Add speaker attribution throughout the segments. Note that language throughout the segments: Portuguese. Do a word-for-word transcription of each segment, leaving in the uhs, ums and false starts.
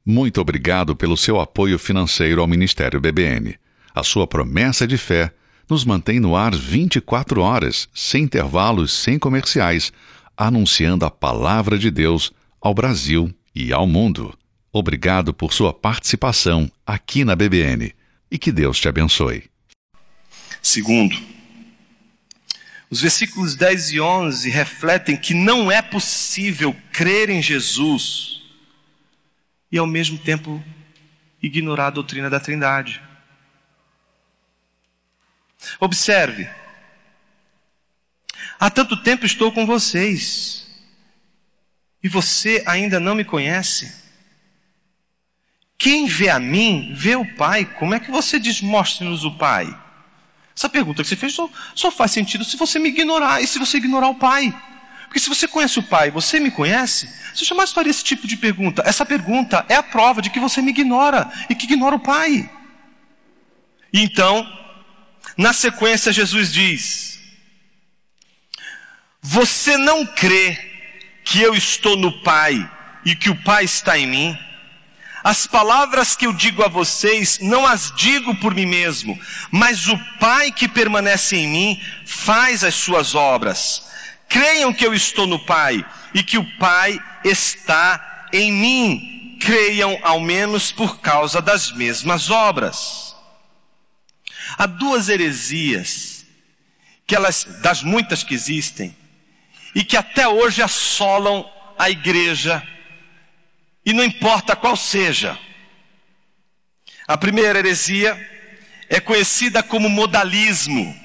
Speaker 1: Muito obrigado pelo seu apoio financeiro ao Ministério B B N. A sua promessa de fé nos mantém no ar vinte e quatro horas, sem intervalos, sem comerciais, anunciando a palavra de Deus ao Brasil e ao mundo. Obrigado por sua participação aqui na B B N e que Deus te abençoe.
Speaker 2: Segundo, os versículos dez e onze refletem que não é possível crer em Jesus e ao mesmo tempo ignorar a doutrina da Trindade. Observe, há tanto tempo estou com vocês e você ainda não me conhece? Quem vê a mim, vê o Pai. Como é que você diz, mostre-nos o Pai? Essa pergunta que você fez só, só faz sentido se você me ignorar e se você ignorar o Pai. Porque se você conhece o Pai, você me conhece, você jamais faria esse tipo de pergunta. Essa pergunta é a prova de que você me ignora e que ignora o Pai. E então, na sequência, Jesus diz: você não crê que eu estou no Pai e que o Pai está em mim? As palavras que eu digo a vocês, não as digo por mim mesmo, mas o Pai que permanece em mim faz as suas obras. Creiam que eu estou no Pai e que o Pai está em mim. Creiam ao menos por causa das mesmas obras. Há duas heresias, que elas, das muitas que existem, e que até hoje assolam a igreja, e não importa qual seja. A primeira heresia é conhecida como modalismo.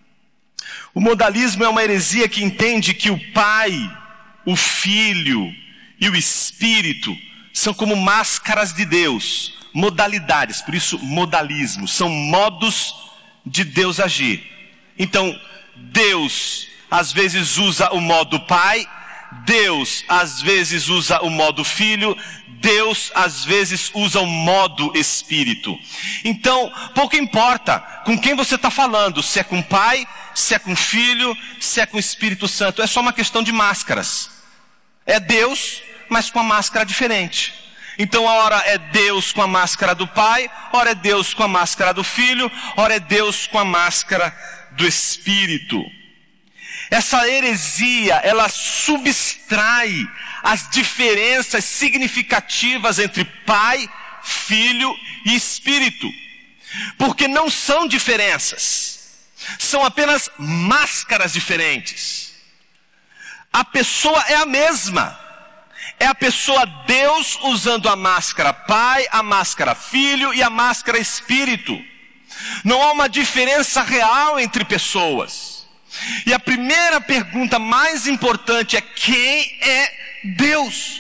Speaker 2: O modalismo é uma heresia que entende que o Pai, o Filho e o Espírito são como máscaras de Deus, modalidades, por isso modalismo, são modos de Deus agir. Então, Deus às vezes usa o modo Pai, Deus às vezes usa o modo Filho, Deus às vezes usa o modo Espírito. Então, pouco importa com quem você está falando, se é com Pai, se é com Filho, se é com Espírito Santo, é só uma questão de máscaras. É Deus, mas com a máscara diferente. Então, a hora é Deus com a máscara do Pai, ora é Deus com a máscara do Filho, ora é Deus com a máscara do Espírito. Essa heresia, ela subtrai as diferenças significativas entre Pai, Filho e Espírito. Porque não são diferenças, são apenas máscaras diferentes. A pessoa é a mesma. É a pessoa Deus usando a máscara Pai, a máscara Filho e a máscara Espírito. Não há uma diferença real entre pessoas. E a primeira pergunta mais importante é: quem é Deus?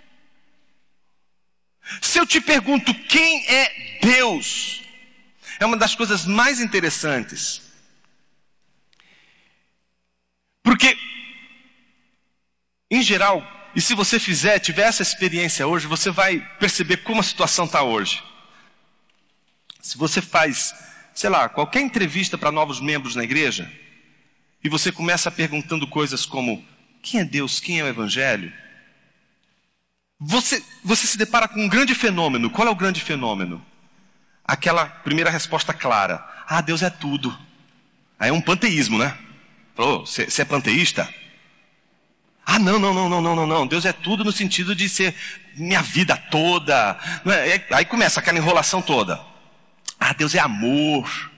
Speaker 2: Se eu te pergunto quem é Deus, é uma das coisas mais interessantes. Porque, em geral, e se você fizer, tiver essa experiência hoje, você vai perceber como a situação está hoje. Se você faz, sei lá, qualquer entrevista para novos membros na igreja, e você começa perguntando coisas como: quem é Deus, quem é o Evangelho? Você, você se depara com um grande fenômeno. Qual é o grande fenômeno? Aquela primeira resposta clara: ah, Deus é tudo. Aí é um panteísmo, né? Falou, você é panteísta? Ah, não, não, não, não, não, não, não. Deus é tudo no sentido de ser minha vida toda. Aí começa aquela enrolação toda. Ah, Deus é amor.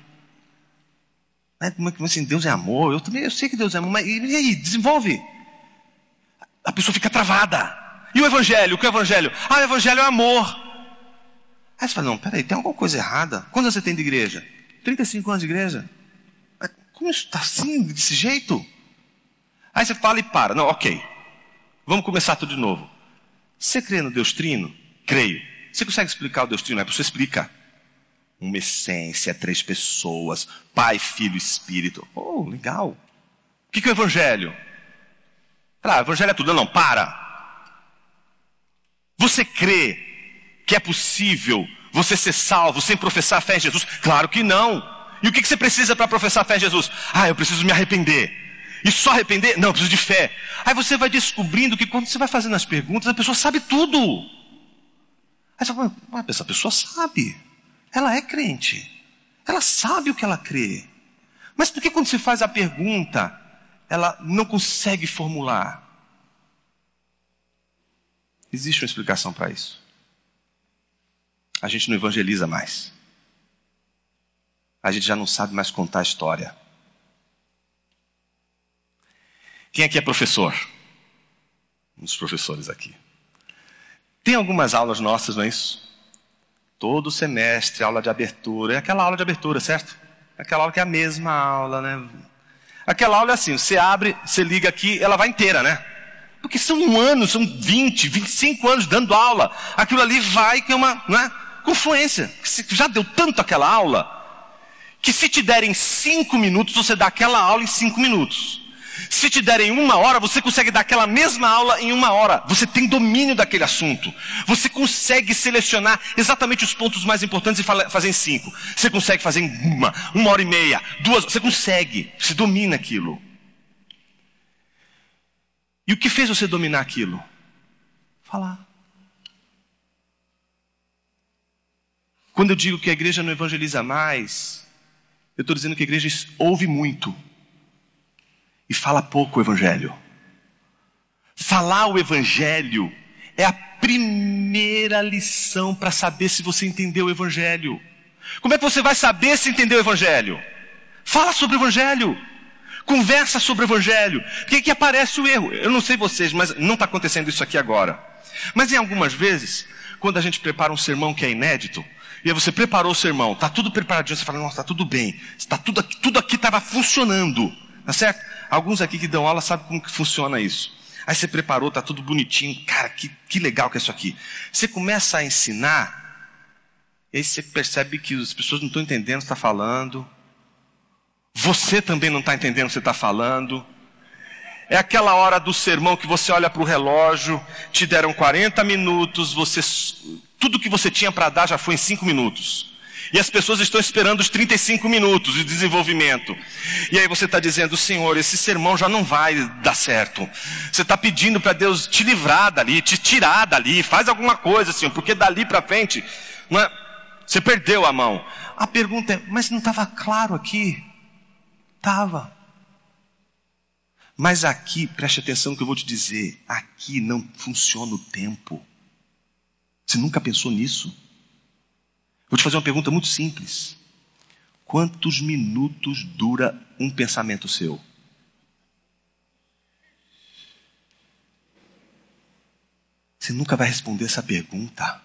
Speaker 2: Como assim, Deus é amor? Eu também eu sei que Deus é amor, mas e aí, desenvolve. A pessoa fica travada. E o Evangelho? O que é o Evangelho? Ah, o Evangelho é amor. Aí você fala: não, peraí, tem alguma coisa errada. Quantos você tem de igreja? trinta e cinco anos de igreja. Mas como isso está assim, desse jeito? Aí você fala e para. Não, ok. Vamos começar tudo de novo. Você crê no Deus Trino? Creio. Você consegue explicar o Deus Trino? A pessoa explica. Uma essência, três pessoas, Pai, Filho e Espírito. Oh, legal. O que é o Evangelho? Ah, o Evangelho é tudo. Não, não, para. Você crê que é possível você ser salvo sem professar a fé em Jesus? Claro que não. E o que você precisa para professar a fé em Jesus? Ah, eu preciso me arrepender. E só arrepender? Não, eu preciso de fé. Aí você vai descobrindo que quando você vai fazendo as perguntas, a pessoa sabe tudo. Aí você fala, mas essa pessoa sabe. Ela é crente. Ela sabe o que ela crê. Mas por que quando se faz a pergunta, ela não consegue formular? Existe uma explicação para isso. A gente não evangeliza mais. A gente já não sabe mais contar a história. Quem aqui é professor? Um dos professores aqui. Tem algumas aulas nossas, não é isso? Todo semestre, aula de abertura. É aquela aula de abertura, certo? Aquela aula que é a mesma aula, né? Aquela aula é assim, você abre, você liga aqui, ela vai inteira, né? Porque são um ano, são vinte, vinte e cinco anos dando aula. Aquilo ali vai com uma, não é? Com fluência. Já deu tanto aquela aula, que se te derem cinco minutos, você dá aquela aula em cinco minutos. Se te derem uma hora, você consegue dar aquela mesma aula em uma hora. Você tem domínio daquele assunto. Você consegue selecionar exatamente os pontos mais importantes e fazer em cinco. Você consegue fazer em uma, uma hora e meia, duas. Você consegue. Você domina aquilo. E o que fez você dominar aquilo? Falar. Quando eu digo que a igreja não evangeliza mais, eu estou dizendo que a igreja ouve muito e fala pouco o evangelho. Falar o evangelho é a primeira lição para saber se você entendeu o evangelho. Como é que você vai saber se entendeu o evangelho? Fala sobre o evangelho. Conversa sobre o evangelho. Porque aqui aparece o erro. Eu não sei vocês, mas não está acontecendo isso aqui agora. Mas em algumas vezes, quando a gente prepara um sermão que é inédito, e aí você preparou o sermão, está tudo preparadinho, você fala, nossa, está tudo bem. Está tudo aqui, tudo aqui estava funcionando. Tá certo? Alguns aqui que dão aula sabem como que funciona isso. Aí você preparou, está tudo bonitinho. Cara, que, que legal que é isso aqui. Você começa a ensinar, e aí você percebe que as pessoas não estão entendendo o que você está falando. Você também não está entendendo o que você está falando. É aquela hora do sermão que você olha para o relógio, te deram quarenta minutos, você, tudo que você tinha para dar já foi em cinco minutos. E as pessoas estão esperando os trinta e cinco minutos de desenvolvimento. E aí você está dizendo, Senhor, esse sermão já não vai dar certo. Você está pedindo para Deus te livrar dali, te tirar dali, faz alguma coisa, Senhor, porque dali para frente, não é? Você perdeu a mão. A pergunta é, mas não estava claro aqui? Estava. Mas aqui, preste atenção no que eu vou te dizer, aqui não funciona o tempo. Você nunca pensou nisso? Vou te fazer uma pergunta muito simples. Quantos minutos dura um pensamento seu? Você nunca vai responder essa pergunta.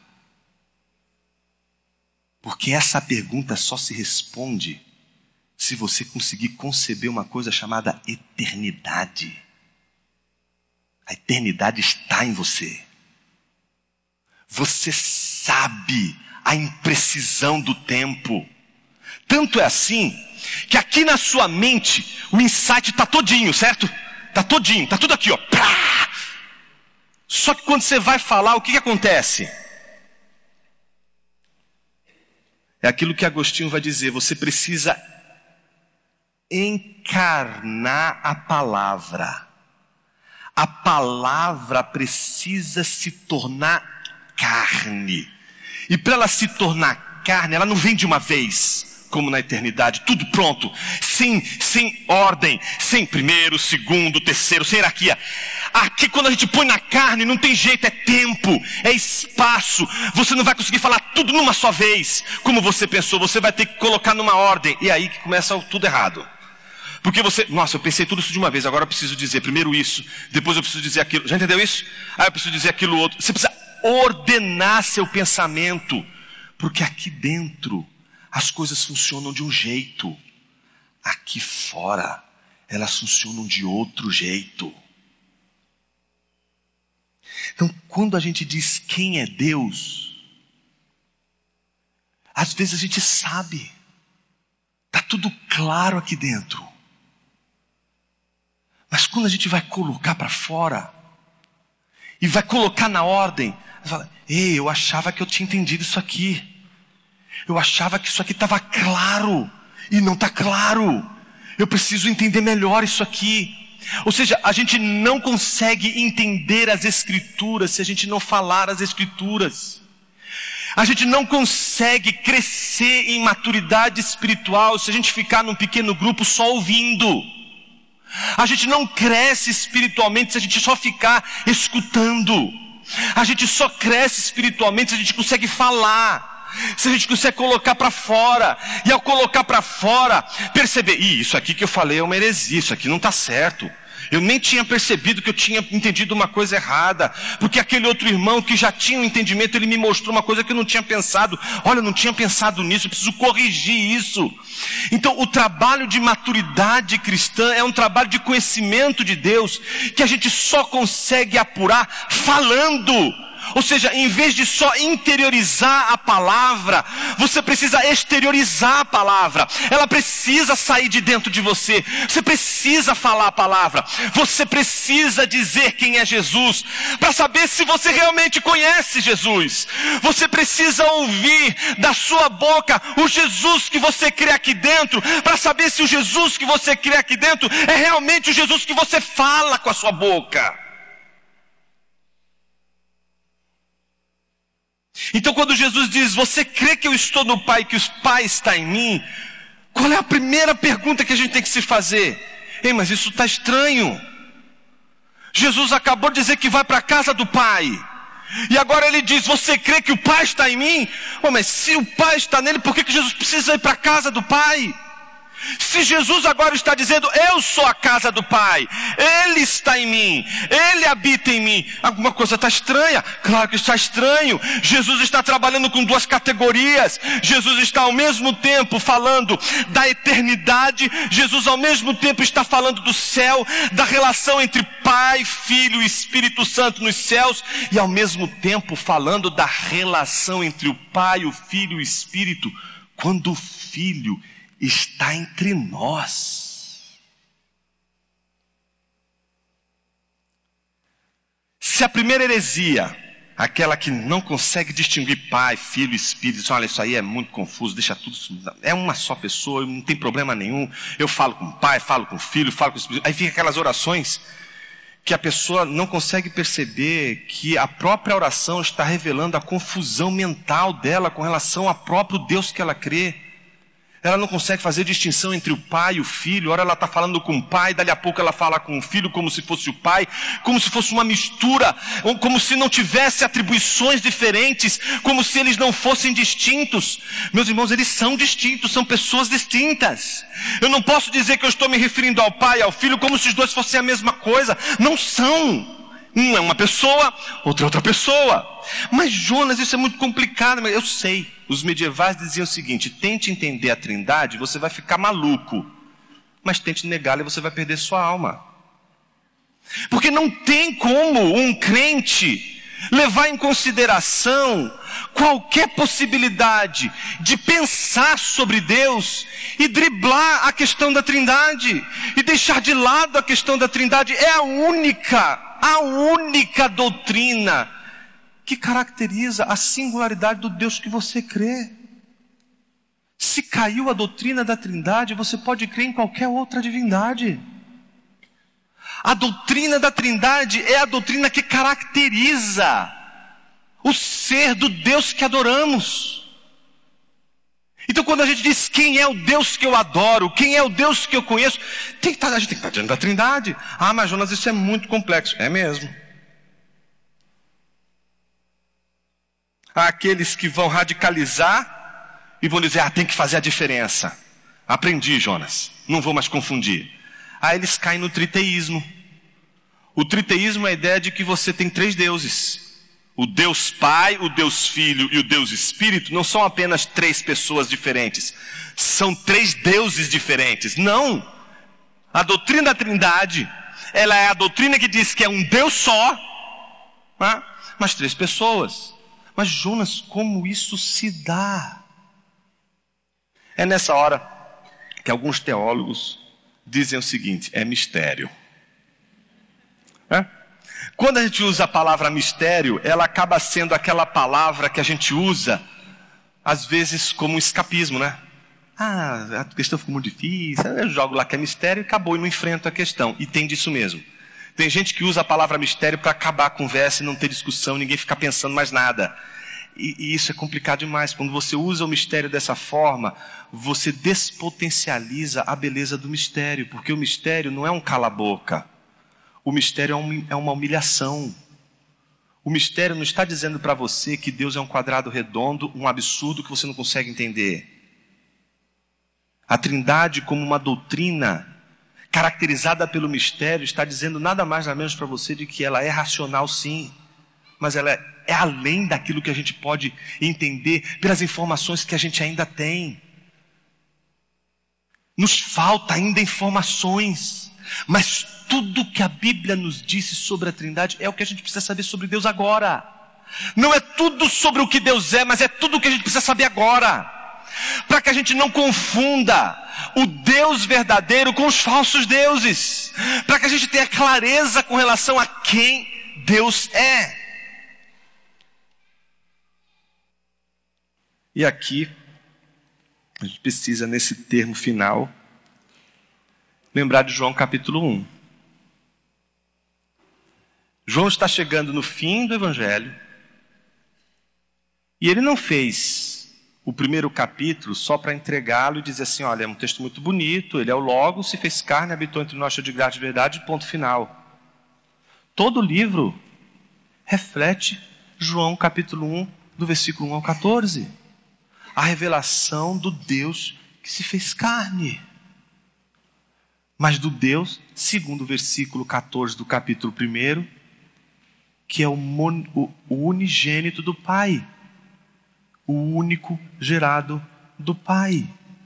Speaker 2: Porque essa pergunta só se responde se você conseguir conceber uma coisa chamada eternidade. A eternidade está em você. Você sabe a imprecisão do tempo. Tanto é assim, que aqui na sua mente, o insight está todinho, certo? Está todinho, está tudo aqui, ó. Pá! Só que quando você vai falar, o que, que acontece? É aquilo que Agostinho vai dizer, você precisa encarnar a palavra. A palavra precisa se tornar carne. E para ela se tornar carne, ela não vem de uma vez, como na eternidade, tudo pronto, sem, sem ordem, sem primeiro, segundo, terceiro, sem hierarquia. Aqui quando a gente põe na carne, não tem jeito, é tempo, é espaço. Você não vai conseguir falar tudo numa só vez, como você pensou, você vai ter que colocar numa ordem. E aí que começa tudo errado. Porque você, nossa, eu pensei tudo isso de uma vez, agora eu preciso dizer primeiro isso, depois eu preciso dizer aquilo. Já entendeu isso? Ah, eu preciso dizer aquilo outro. Você precisa ordenar seu pensamento, porque aqui dentro as coisas funcionam de um jeito, aqui fora elas funcionam de outro jeito. Então, quando a gente diz quem é Deus, às vezes a gente sabe, está tudo claro aqui dentro, mas quando a gente vai colocar para fora e vai colocar na ordem, fala, ei, eu achava que eu tinha entendido isso aqui. Eu achava que isso aqui estava claro. E não está claro. Eu preciso entender melhor isso aqui. Ou seja, a gente não consegue entender as Escrituras se a gente não falar as Escrituras. A gente não consegue crescer em maturidade espiritual se a gente ficar num pequeno grupo só ouvindo. A gente não cresce espiritualmente se a gente só ficar escutando. A gente só cresce espiritualmente se a gente consegue falar, se a gente consegue colocar para fora. E ao colocar para fora, perceber, Ih, isso aqui que eu falei é uma heresia, isso aqui não está certo. Eu nem tinha percebido que eu tinha entendido uma coisa errada, porque aquele outro irmão que já tinha um entendimento, ele me mostrou uma coisa que eu não tinha pensado. Olha, eu não tinha pensado nisso, eu preciso corrigir isso. Então o trabalho de maturidade cristã é um trabalho de conhecimento de Deus, que a gente só consegue apurar falando. Ou seja, em vez de só interiorizar a palavra, você precisa exteriorizar a palavra. Ela precisa sair de dentro de você. Você precisa falar a palavra. Você precisa dizer quem é Jesus, para saber se você realmente conhece Jesus. Você precisa ouvir da sua boca o Jesus que você crê aqui dentro, para saber se o Jesus que você crê aqui dentro é realmente o Jesus que você fala com a sua boca. Então quando Jesus diz, você crê que eu estou no Pai, que o Pai está em mim? Qual é a primeira pergunta que a gente tem que se fazer? Ei, mas isso está estranho. Jesus acabou de dizer que vai para a casa do Pai. E agora ele diz, você crê que o Pai está em mim? Oh, mas se o Pai está nele, por que que Jesus precisa ir para a casa do Pai? Se Jesus agora está dizendo, eu sou a casa do Pai, Ele está em mim, Ele habita em mim, alguma coisa está estranha. Claro que está estranho. Jesus está trabalhando com duas categorias. Jesus está ao mesmo tempo falando da eternidade, Jesus ao mesmo tempo está falando do céu, da relação entre Pai, Filho e Espírito Santo nos céus, e ao mesmo tempo falando da relação entre o Pai, o Filho e o Espírito, quando o Filho está entre nós. Se a primeira heresia, aquela que não consegue distinguir Pai, Filho e Espírito, diz, olha, isso aí é muito confuso, deixa tudo, é uma só pessoa, não tem problema nenhum, eu falo com o Pai, falo com o Filho, falo com o Espírito, aí fica aquelas orações que a pessoa não consegue perceber que a própria oração está revelando a confusão mental dela com relação ao próprio Deus que ela crê. Ela não consegue fazer distinção entre o Pai e o Filho. Ora ela está falando com o Pai, dali a pouco ela fala com o Filho como se fosse o Pai, como se fosse uma mistura, como se não tivesse atribuições diferentes, como se eles não fossem distintos. Meus irmãos, eles são distintos, são pessoas distintas. Eu não posso dizer que eu estou me referindo ao Pai e ao Filho como se os dois fossem a mesma coisa. Não são. Um é uma pessoa, outra é outra pessoa. Mas Jonas, isso é muito complicado. Eu sei, os medievais diziam o seguinte, tente entender a Trindade, você vai ficar maluco. Mas tente negá-la e você vai perder sua alma. Porque não tem como um crente levar em consideração qualquer possibilidade de pensar sobre Deus e driblar a questão da Trindade e deixar de lado a questão da Trindade. É a única, a única doutrina que caracteriza a singularidade do Deus que você crê. Se caiu a doutrina da Trindade, você pode crer em qualquer outra divindade. A doutrina da Trindade é a doutrina que caracteriza o ser do Deus que adoramos. Então quando a gente diz quem é o Deus que eu adoro, quem é o Deus que eu conheço, tem que estar, a gente tem que estar diante da Trindade. Ah, mas Jonas, isso é muito complexo. É mesmo. Há aqueles que vão radicalizar e vão dizer, ah, tem que fazer a diferença. Aprendi, Jonas, não vou mais confundir. Aí eles caem no triteísmo. O triteísmo é a ideia de que você tem três deuses. O Deus Pai, o Deus Filho e o Deus Espírito não são apenas três pessoas diferentes. São três deuses diferentes. Não! A doutrina da Trindade, ela é a doutrina que diz que é um Deus só, né? Mas três pessoas. Mas Jonas, como isso se dá? É nessa hora que alguns teólogos dizem o seguinte, é mistério. É? Quando a gente usa a palavra mistério, ela acaba sendo aquela palavra que a gente usa, às vezes, como um escapismo, né? Ah, a questão ficou muito difícil, eu jogo lá que é mistério e acabou e não enfrento a questão. E tem disso mesmo. Tem gente que usa a palavra mistério para acabar a conversa e não ter discussão, ninguém ficar pensando mais nada. E, e isso é complicado demais. Quando você usa o mistério dessa forma, você despotencializa a beleza do mistério, porque o mistério não é um cala-boca. O mistério é, um, é uma humilhação. O mistério não está dizendo para você que Deus é um quadrado redondo, um absurdo que você não consegue entender. A Trindade, como uma doutrina caracterizada pelo mistério, está dizendo nada mais nada menos para você de que ela é racional, sim, mas ela é, é além daquilo que a gente pode entender pelas informações que a gente ainda tem. Nos falta ainda informações, mas tudo que a Bíblia nos disse sobre a Trindade é o que a gente precisa saber sobre Deus agora. Não é tudo sobre o que Deus é, mas é tudo o que a gente precisa saber agora. Para que a gente não confunda o Deus verdadeiro com os falsos deuses. Para que a gente tenha clareza com relação a quem Deus é. E aqui, a gente precisa, nesse termo final, lembrar de João capítulo um. João está chegando no fim do Evangelho. E ele não fez o primeiro capítulo só para entregá-lo e dizer assim, olha, é um texto muito bonito, ele é o Logos, se fez carne, habitou entre nós, cheio de graça e de verdade, ponto final. Todo o livro reflete João capítulo um, do versículo um ao catorze. A revelação do Deus que se fez carne. Mas do Deus, segundo o versículo catorze do capítulo um, que é o, mon, o, o unigênito do Pai. O único gerado do Pai.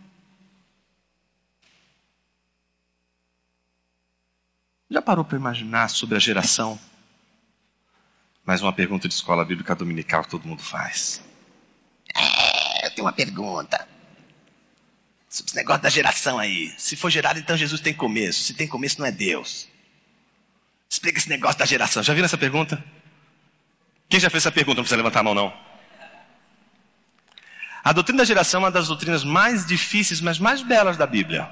Speaker 2: Já parou para imaginar sobre a geração? Mais uma pergunta de escola bíblica dominical que todo mundo faz. É, eu tenho uma pergunta. Sobre esse negócio da geração aí. Se for gerado, então Jesus tem começo. Se tem começo, não é Deus. Explica esse negócio da geração. Já viram essa pergunta? Quem já fez essa pergunta? Não precisa levantar a mão, não. A doutrina da geração é uma das doutrinas mais difíceis, mas mais belas da Bíblia.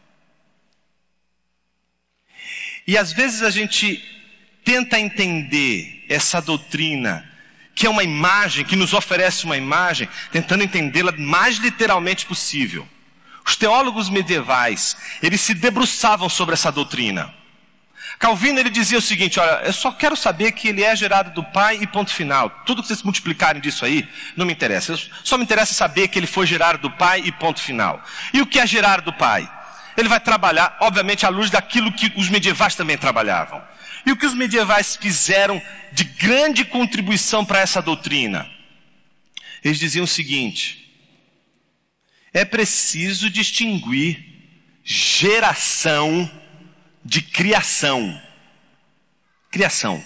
Speaker 2: E às vezes a gente tenta entender essa doutrina, que é uma imagem, que nos oferece uma imagem, tentando entendê-la mais literalmente possível. Os teólogos medievais, eles se debruçavam sobre essa doutrina. Calvino, ele dizia o seguinte, olha, eu só quero saber que ele é gerado do Pai e ponto final. Tudo que vocês multiplicarem disso aí, não me interessa. Eu, só me interessa saber que ele foi gerado do Pai e ponto final. E o que é gerar do Pai? Ele vai trabalhar, obviamente, à luz daquilo que os medievais também trabalhavam. E o que os medievais fizeram de grande contribuição para essa doutrina? Eles diziam o seguinte, é preciso distinguir geração de criação. Criação.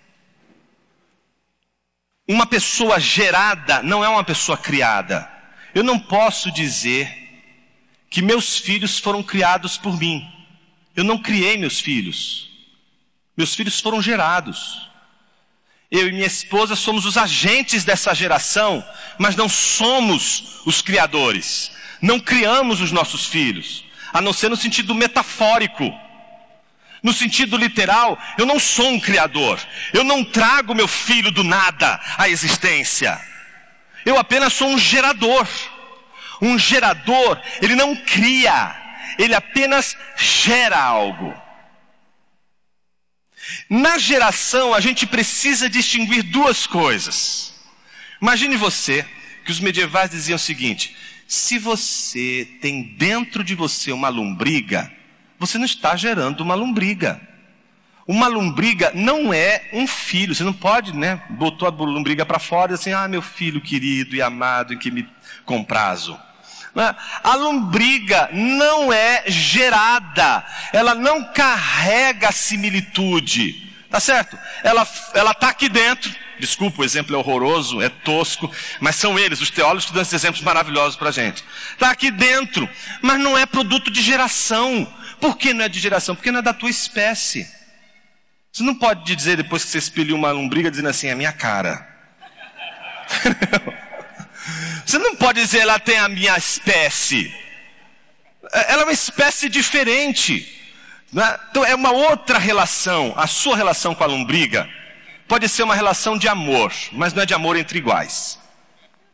Speaker 2: Uma pessoa gerada não é uma pessoa criada. Eu não posso dizer que meus filhos foram criados por mim. Eu não criei meus filhos. Meus filhos foram gerados. Eu e minha esposa somos os agentes dessa geração, mas não somos os criadores. Não criamos os nossos filhos, a não ser no sentido metafórico. No sentido literal, eu não sou um criador. Eu não trago meu filho do nada à existência. Eu apenas sou um gerador. Um gerador, ele não cria, ele apenas gera algo. Na geração, a gente precisa distinguir duas coisas. Imagine você, que os medievais diziam o seguinte, se você tem dentro de você uma lombriga, você não está gerando uma lombriga. Uma lombriga não é um filho. Você não pode, né? Botou a lombriga para fora e assim, ah, meu filho querido e amado em que me comprazo. A lombriga não é gerada. Ela não carrega similitude. Tá certo? Ela ela está aqui dentro. Desculpa, o exemplo é horroroso, é tosco, mas são eles, os teólogos, que dão esses exemplos maravilhosos para a gente. Está aqui dentro, mas não é produto de geração. Por que não é de geração? Porque não é da tua espécie. Você não pode dizer, depois que você expeliu uma lombriga, dizendo assim, é a minha cara. Você não pode dizer, ela tem a minha espécie. Ela é uma espécie diferente. Né? Então é uma outra relação. A sua relação com a lombriga pode ser uma relação de amor, mas não é de amor entre iguais.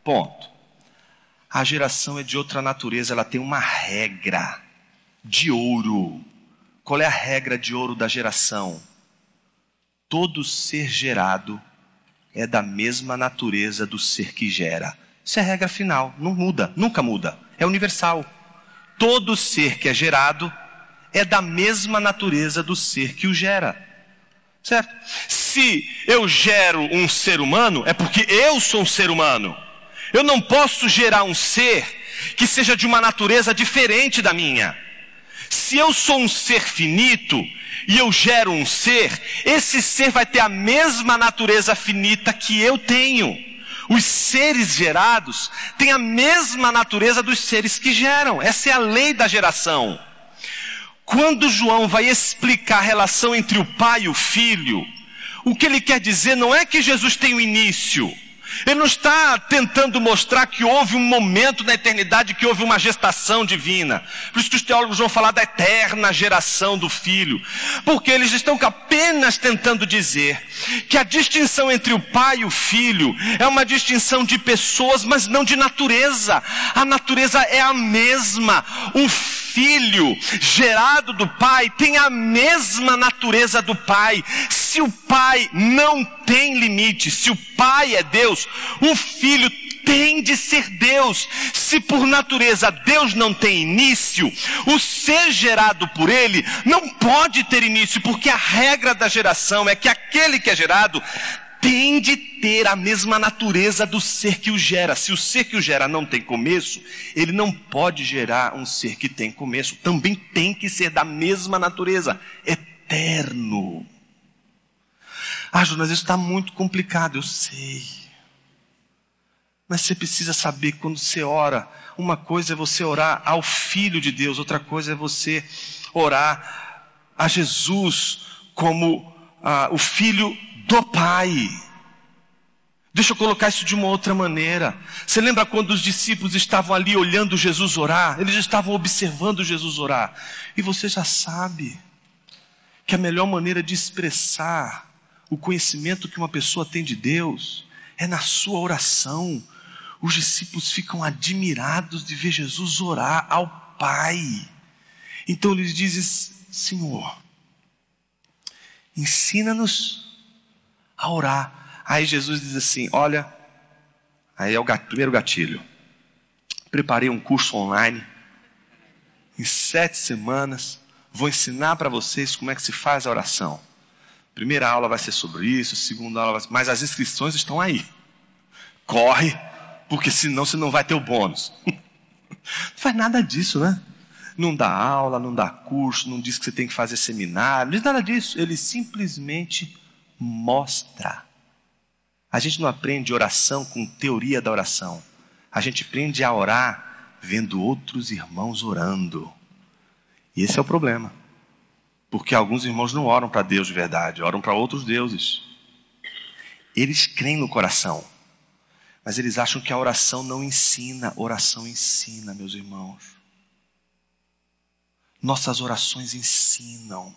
Speaker 2: Ponto. A geração é de outra natureza, ela tem uma regra de ouro. Qual é a regra de ouro da geração? Todo ser gerado é da mesma natureza do ser que gera. Isso é a regra final, não muda, nunca muda, é universal. Todo ser que é gerado é da mesma natureza do ser que o gera. Certo? Se eu gero um ser humano, é porque eu sou um ser humano. Eu não posso gerar um ser que seja de uma natureza diferente da minha. Se eu sou um ser finito e eu gero um ser, esse ser vai ter a mesma natureza finita que eu tenho. Os seres gerados têm a mesma natureza dos seres que geram. Essa é a lei da geração. Quando João vai explicar a relação entre o pai e o filho, o que ele quer dizer não é que Jesus tem um início. Ele não está tentando mostrar que houve um momento na eternidade que houve uma gestação divina. Por isso que os teólogos vão falar da eterna geração do Filho. Porque eles estão apenas tentando dizer que a distinção entre o Pai e o Filho é uma distinção de pessoas, mas não de natureza. A natureza é a mesma. O Filho gerado do Pai tem a mesma natureza do Pai. Se o Pai não tem limite, se o Pai é Deus, o Filho tem de ser Deus. Se por natureza Deus não tem início, o ser gerado por Ele não pode ter início, porque a regra da geração é que aquele que é gerado tem de ter a mesma natureza do ser que o gera. Se o ser que o gera não tem começo, ele não pode gerar um ser que tem começo. Também tem que ser da mesma natureza, eterno. Ah, Jonas, isso está muito complicado, eu sei. Mas você precisa saber, quando você ora, uma coisa é você orar ao Filho de Deus, outra coisa é você orar a Jesus como ah, o Filho do Pai. Deixa eu colocar isso de uma outra maneira. Você lembra quando os discípulos estavam ali olhando Jesus orar? Eles estavam observando Jesus orar. E você já sabe que a melhor maneira de expressar o conhecimento que uma pessoa tem de Deus é na sua oração. Os discípulos ficam admirados de ver Jesus orar ao Pai. Então eles dizem: Senhor, ensina-nos a orar. Aí Jesus diz assim: olha, aí é o gat, primeiro gatilho. Preparei um curso online, em sete semanas, vou ensinar para vocês como é que se faz a oração. Primeira aula vai ser sobre isso, segunda aula vai ser... Mas as inscrições estão aí. Corre, porque senão você não vai ter o bônus. Não faz nada disso, né? Não dá aula, não dá curso, não diz que você tem que fazer seminário, não diz nada disso. Ele simplesmente mostra. A gente não aprende oração com teoria da oração. A gente aprende a orar vendo outros irmãos orando. E esse é o problema. Porque alguns irmãos não oram para Deus de verdade, oram para outros deuses. Eles creem no coração, mas eles acham que a oração não ensina. Oração ensina, meus irmãos. Nossas orações ensinam.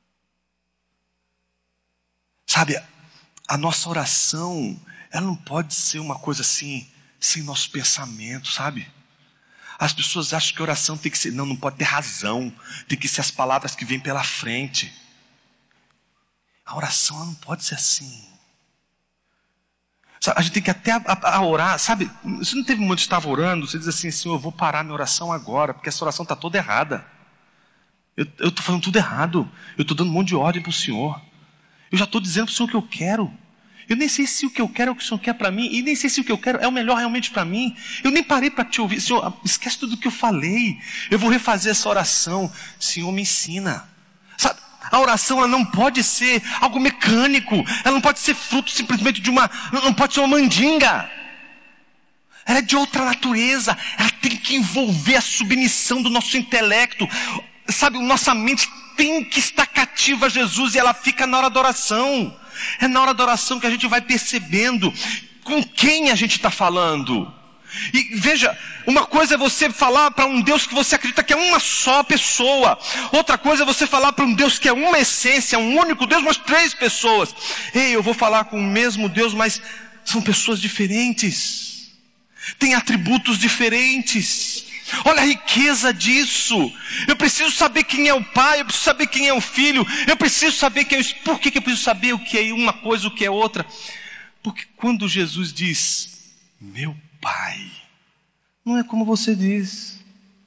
Speaker 2: Sabe, a nossa oração, ela não pode ser uma coisa assim, sem nosso pensamento, sabe? As pessoas acham que a oração tem que ser... Não, não pode ter razão. Tem que ser as palavras que vêm pela frente. A oração ela não pode ser assim. Sabe, a gente tem que até a, a, a orar, sabe? Você não teve um momento que estava orando, você diz assim: Senhor, eu vou parar minha oração agora, porque essa oração está toda errada. Eu estou falando tudo errado. Eu estou dando um monte de ordem para o Senhor. Eu já estou dizendo para o Senhor o que eu quero. Eu nem sei se o que eu quero é o que o Senhor quer para mim. E nem sei se o que eu quero é o melhor realmente para mim. Eu nem parei para te ouvir. Senhor, esquece tudo o que eu falei. Eu vou refazer essa oração. Senhor, me ensina. Sabe, a oração ela não pode ser algo mecânico. Ela não pode ser fruto simplesmente de uma... Não pode ser uma mandinga. Ela é de outra natureza. Ela tem que envolver a submissão do nosso intelecto. Sabe, nossa mente tem que estar cativa a Jesus. E ela fica na hora da oração. É na hora da oração que a gente vai percebendo com quem a gente está falando. E veja, uma coisa é você falar para um Deus que você acredita que é uma só pessoa. Outra coisa é você falar para um Deus que é uma essência, um único Deus, mas três pessoas. Ei, eu vou falar com o mesmo Deus, mas são pessoas diferentes. tem atributos diferentes. Olha a riqueza disso. Eu preciso saber quem é o pai, eu preciso saber quem é o filho, eu preciso saber quem é o... Por que eu preciso saber o que é uma coisa, o que é outra? Porque quando Jesus diz, meu pai, não é como você diz.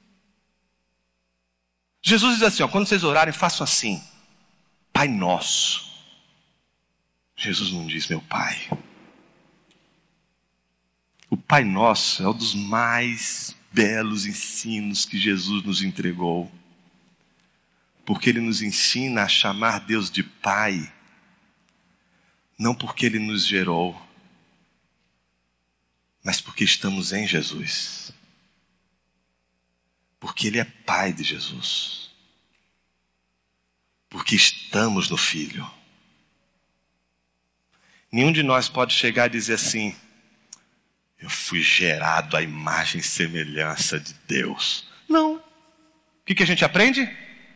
Speaker 2: Jesus diz assim, ó, quando vocês orarem, façam assim, Pai Nosso. Jesus não diz meu pai. O Pai Nosso é um dos mais belos ensinos que Jesus nos entregou. Porque Ele nos ensina a chamar Deus de Pai, não porque Ele nos gerou, mas porque estamos em Jesus. Porque Ele é Pai de Jesus. Porque estamos no Filho. Nenhum de nós pode chegar e dizer assim, eu fui gerado à imagem e semelhança de Deus. Não. O que, que a gente aprende?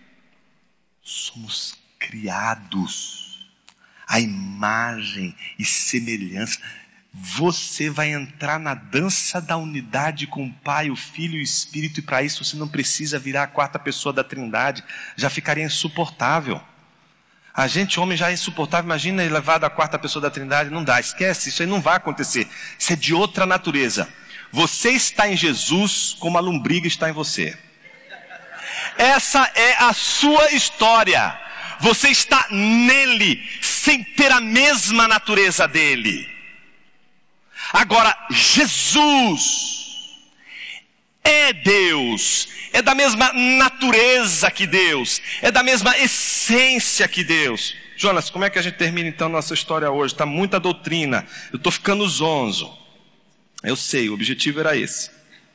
Speaker 2: Somos criados à imagem e semelhança. Você vai entrar na dança da unidade com o Pai, o Filho e o Espírito, e para isso você não precisa virar a quarta pessoa da Trindade. Já ficaria insuportável. A gente, homem, já é insuportável. Imagina elevado à quarta pessoa da Trindade. Não dá, esquece, isso aí não vai acontecer. Isso é de outra natureza. Você está em Jesus como a lombriga está em você. Essa é a sua história. Você está nele, sem ter a mesma natureza dele. Agora, Jesus é Deus, é da mesma natureza que Deus, é da mesma essência que Deus. Jonas, como é que a gente termina então nossa história hoje? Está muita doutrina, eu estou ficando zonzo. Eu sei, o objetivo era esse.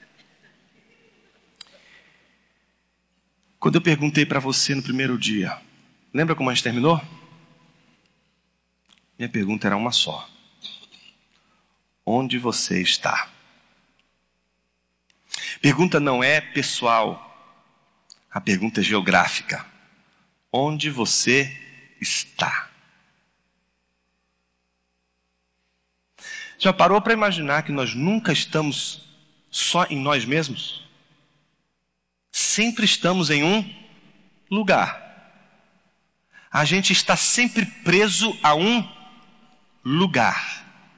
Speaker 2: Quando eu perguntei para você no primeiro dia, lembra como a gente terminou? Minha pergunta era uma só. Onde você está? Pergunta não é pessoal, a pergunta é geográfica. Onde você está? Já parou para imaginar que nós nunca estamos só em nós mesmos? Sempre estamos em um lugar. A gente está sempre preso a um lugar.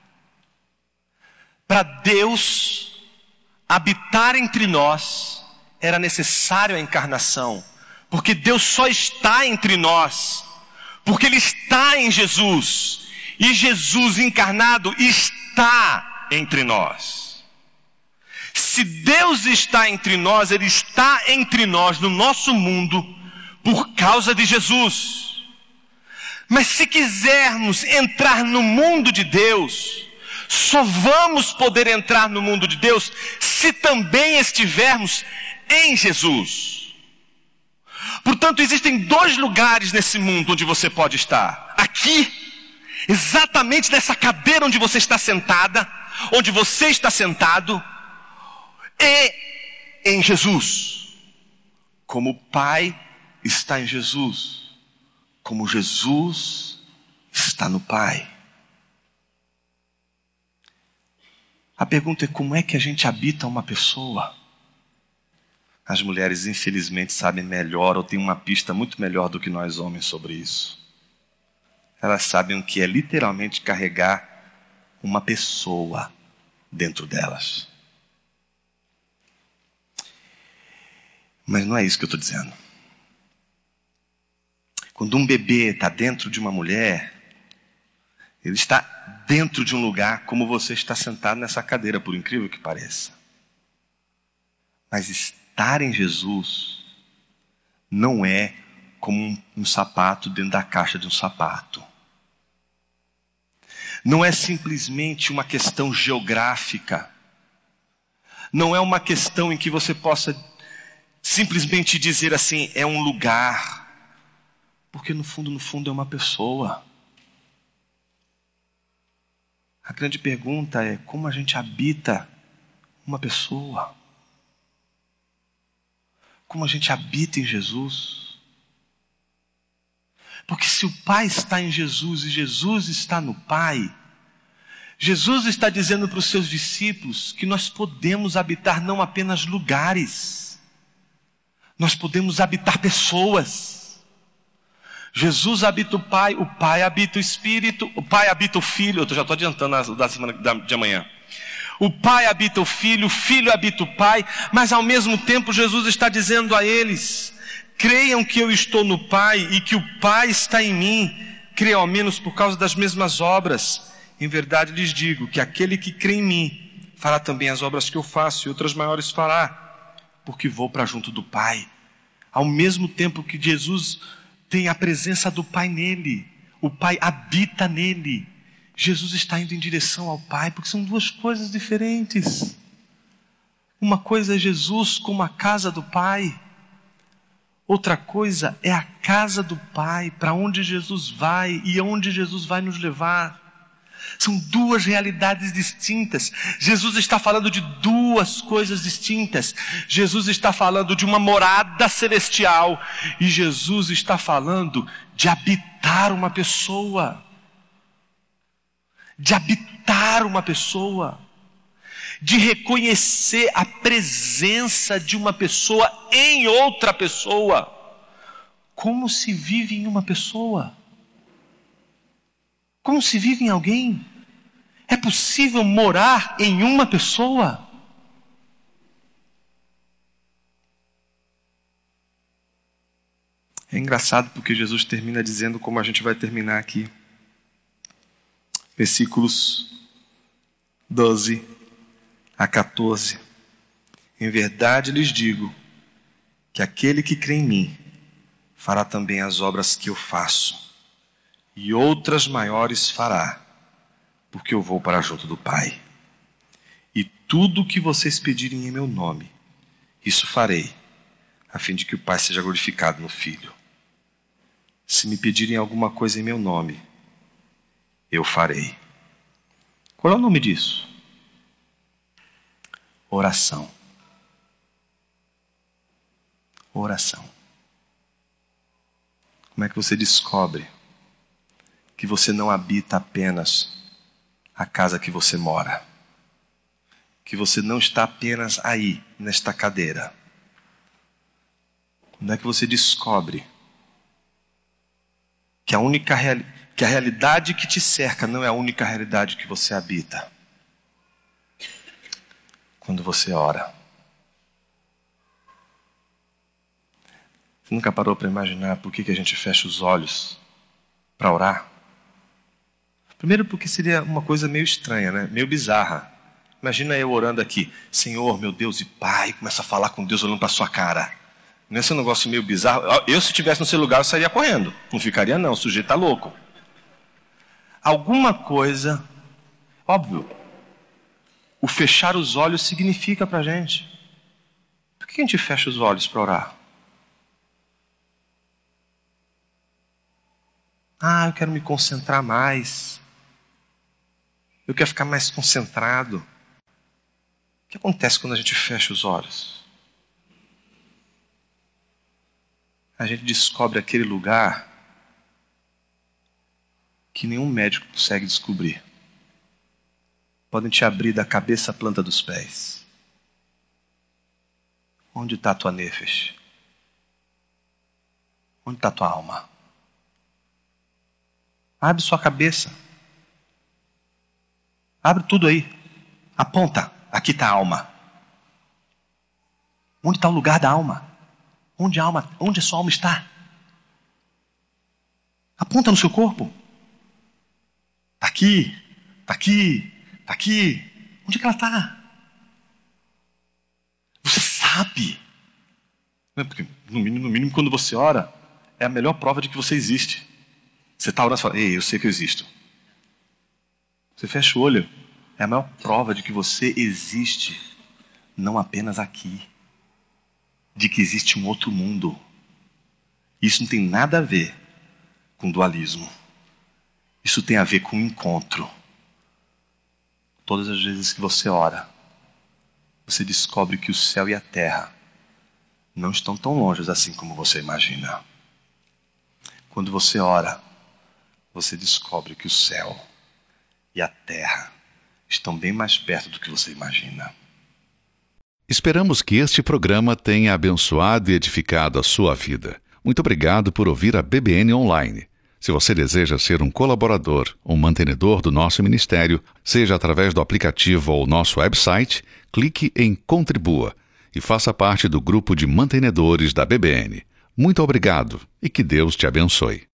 Speaker 2: Para Deus habitar entre nós, era necessário a encarnação. Porque Deus só está entre nós, porque Ele está em Jesus. E Jesus encarnado está entre nós. Se Deus está entre nós, Ele está entre nós, no nosso mundo, por causa de Jesus. Mas se quisermos entrar no mundo de Deus, só vamos poder entrar no mundo de Deus se também estivermos em Jesus. Portanto, existem dois lugares nesse mundo onde você pode estar. Aqui, exatamente nessa cadeira onde você está sentada, onde você está sentado, e em Jesus. Como o Pai está em Jesus, como Jesus está no Pai. A pergunta é como é que a gente habita uma pessoa? As mulheres infelizmente sabem melhor ou têm uma pista muito melhor do que nós homens sobre isso. Elas sabem o que é literalmente carregar uma pessoa dentro delas. Mas não é isso que eu estou dizendo. Quando um bebê está dentro de uma mulher, ele está dentro de um lugar como você está sentado nessa cadeira, por incrível que pareça. Mas estar em Jesus não é como um, um sapato dentro da caixa de um sapato. Não é simplesmente uma questão geográfica. Não é uma questão em que você possa simplesmente dizer assim, é um lugar. Porque no fundo, no fundo é uma pessoa. A grande pergunta é como a gente habita uma pessoa. Como a gente habita em Jesus. Porque se o Pai está em Jesus e Jesus está no Pai, Jesus está dizendo para os seus discípulos que nós podemos habitar não apenas lugares, nós podemos habitar pessoas. Jesus habita o Pai, o Pai habita o Espírito, o Pai habita o Filho. Eu já estou adiantando a da semana de amanhã. O Pai habita o Filho, o Filho habita o Pai, mas ao mesmo tempo Jesus está dizendo a eles: creiam que eu estou no Pai e que o Pai está em mim, creiam ao menos por causa das mesmas obras. Em verdade lhes digo que aquele que crê em mim fará também as obras que eu faço, e outras maiores fará, porque vou para junto do Pai. Ao mesmo tempo que Jesus tem a presença do Pai nele, o Pai habita nele, Jesus está indo em direção ao Pai, porque são duas coisas diferentes. Uma coisa é Jesus como a casa do Pai, outra coisa é a casa do Pai, para onde Jesus vai e aonde Jesus vai nos levar. São duas realidades distintas. Jesus está falando de duas coisas distintas. Jesus está falando de uma morada celestial, e Jesus está falando de habitar uma pessoa. De habitar uma pessoa. De reconhecer a presença de uma pessoa em outra pessoa. Como se vive em uma pessoa? Como se vive em alguém? É possível morar em uma pessoa? É engraçado porque Jesus termina dizendo como a gente vai terminar aqui. Versículos doze a quatorze. Em verdade lhes digo que aquele que crê em mim fará também as obras que eu faço, e outras maiores fará, porque eu vou para junto do Pai. E tudo o que vocês pedirem em meu nome, isso farei, a fim de que o Pai seja glorificado no Filho. Se me pedirem alguma coisa em meu nome, eu farei. Qual é o nome disso? Oração. Oração. Como é que você descobre que você não habita apenas a casa que você mora? Que você não está apenas aí, nesta cadeira? Quando é que você descobre que a única real, que a realidade que te cerca não é a única realidade que você habita? Quando você ora. Você nunca parou para imaginar por que que a gente fecha os olhos para orar? Primeiro porque seria uma coisa meio estranha, né? Meio bizarra. Imagina eu orando aqui: Senhor, meu Deus e Pai, começa a falar com Deus olhando para a sua cara. Não é esse negócio meio bizarro? Eu, se estivesse no seu lugar, eu sairia correndo. Não ficaria não, o sujeito está louco. Alguma coisa, óbvio, o fechar os olhos significa para a gente. Por que a gente fecha os olhos para orar? Ah, eu quero me concentrar mais. Eu quero ficar mais concentrado. O que acontece quando a gente fecha os olhos? A gente descobre aquele lugar que nenhum médico consegue descobrir. Podem te abrir da cabeça à planta dos pés. Onde está a tua nefesh? Onde está a tua alma? Abre sua cabeça. Abre tudo aí. Aponta. Aqui está a alma. Onde está o lugar da alma? Onde a alma, onde a sua alma está? Aponta no seu corpo. Está aqui. Está aqui. Está aqui. Onde é que ela está? Você sabe. Porque, no mínimo, no mínimo, quando você ora, é a melhor prova de que você existe. Você está orando e fala: ei, eu sei que eu existo. Você fecha o olho, é a maior prova de que você existe, não apenas aqui, de que existe um outro mundo. Isso não tem nada a ver com dualismo. Isso tem a ver com encontro. Todas as vezes que você ora, você descobre que o céu e a terra não estão tão longe assim como você imagina. Quando você ora, você descobre que o céu e a terra estão bem mais perto do que você imagina.
Speaker 1: Esperamos que este programa tenha abençoado e edificado a sua vida. Muito obrigado por ouvir a B B N Online. Se você deseja ser um colaborador, um mantenedor do nosso ministério, seja através do aplicativo ou nosso website, clique em Contribua e faça parte do grupo de mantenedores da B B N. Muito obrigado e que Deus te abençoe.